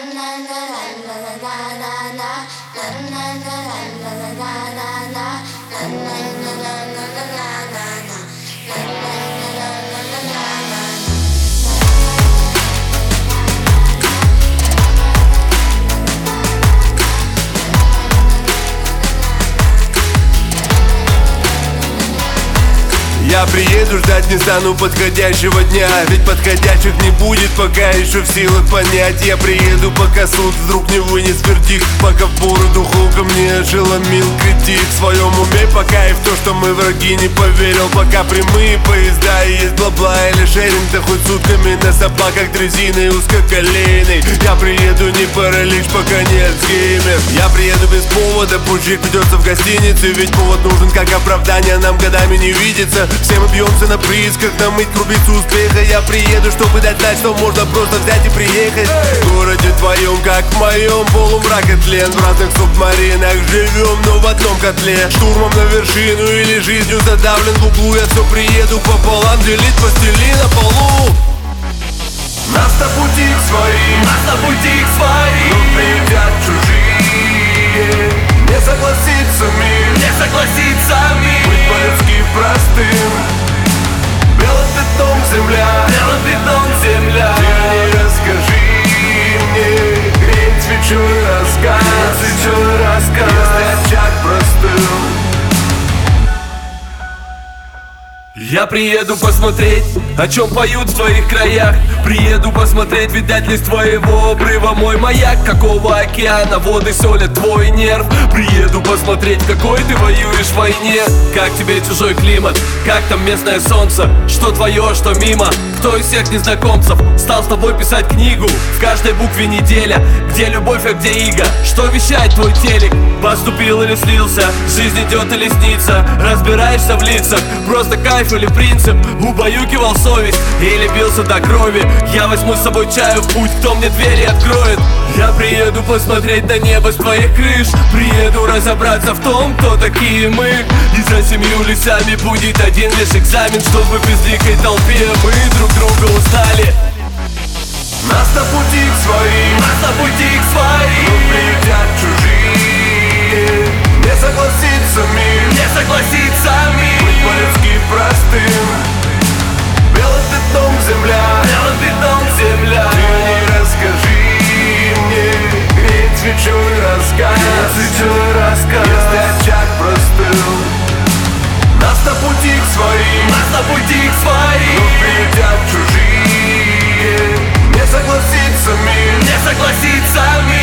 Я приеду, ждать не стану подходящего дня, ведь подходящих не будет, пока еще в силах понять. Я приеду, пока суд вдруг не вынес вердикт, пока в бороду ко мне ошеломил критик. В своем уме пока и в то, что мы враги, не поверил. Пока прямые поезда и есть бла-бла или шеринг, да хоть сутками на собаках дрезиной узкоколейной. Я приеду, не паралич, пока не альцгеймер. Я приеду без повода, пучик придется в гостинице, ведь повод нужен как оправдание, нам годами не видится. Все мы бьемся на приисках, намыть крупицу успеха. Я приеду, чтобы дать знать, что можно просто взять и приехать. В городе твоем, как в моем, полумрак и тлен. В разных субмаринах живем, но в одном котле. Штурмом на вершину или жизнью задавлен в углу. Я все приеду пополам, делить постели на полу. Нас на пути к своим, но приедят чужие. Не согласится мир, быть по-людски простым. Белым пятном земля, Ты не расскажи мне, греть свечу и рассказ, если очаг простыл. Я приеду посмотреть, о чем поют в твоих краях. Приеду посмотреть, видать ли с твоего обрыва мой маяк. Какого океана воды солят твой нерв. Приеду посмотреть, какой ты воюешь в войне. Как тебе чужой климат, как там местное солнце. Что твое, что мимо, кто из всех незнакомцев стал с тобой писать книгу. В каждой букве неделя, где любовь, а где иго. Что вещает твой телек, поступил или слился. Жизнь идет или снится, разбираешься в лицах. Просто кайф или принцип, убаюкивал совесть или бился до крови. Я возьму с собой чаю в путь, кто мне двери откроет. Я приеду посмотреть на небо с твоих крыш. Приеду разобраться в том, кто такие мы. И за 7 лесами будет один лишь экзамен, чтобы в безликой толпе мы друг друга узнали. Нас на пути к своим, но приедят чужие. Не согласится мир, быть по-людски простым. Белым пятном земля, Ты не расскажи мне, греть свечу и рассказ, если очаг простыл. Нас на пути к своим, но приедят чужие. Не согласится мир,